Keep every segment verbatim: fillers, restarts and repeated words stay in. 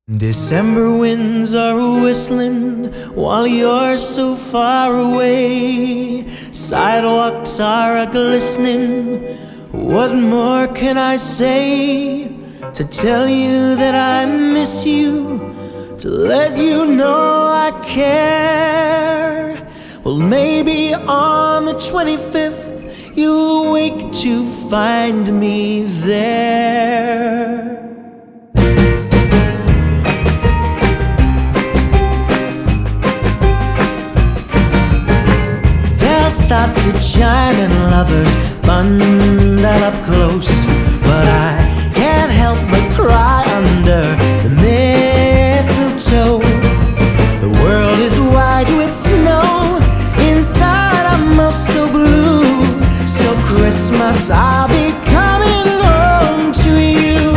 December winds are whistling while you're so far away. Sidewalks are a-glistening. What more can I say to tell you that I miss you, to let you know I care? Well, maybe on the twenty-fifth you'll wake to find me there. Stop to chime and lovers bundle up close, but I can't help but cry under the mistletoe. The world is white with snow, inside I'm oh so blue. So Christmas I'll be coming home to you.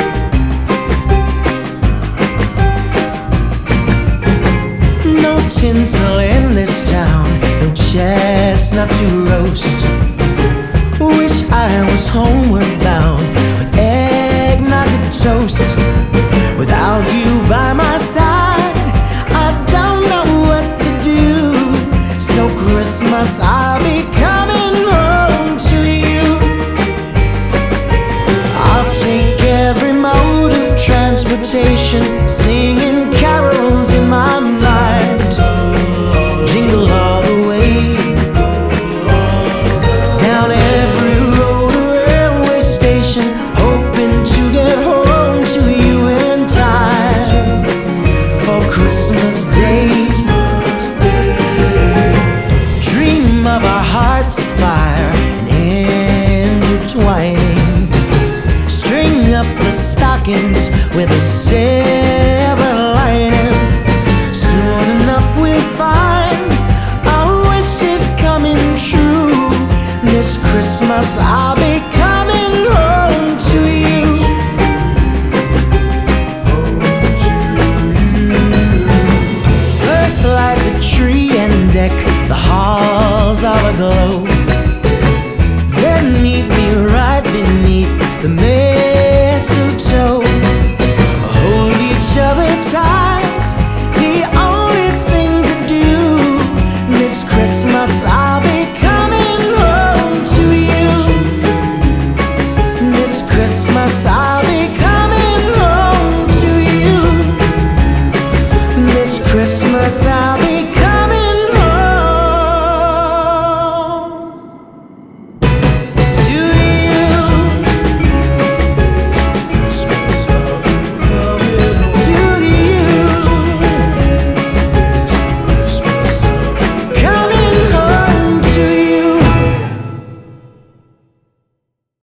No tinsel in this town, no chestnut to roast. Wish I was homeward bound with eggnog to toast. Without you by my side, I don't know what to do. So Christmas I'll be coming home to you. I'll take every mode of transportation, singing carols in my mind. Jingle all the way, down every road or railway station, hoping to get home to you in time for Christmas Day. Dream of our hearts afire and intertwining. String up the stockings with a silver lining. Soon enough we'll find our wishes coming true. This Christmas I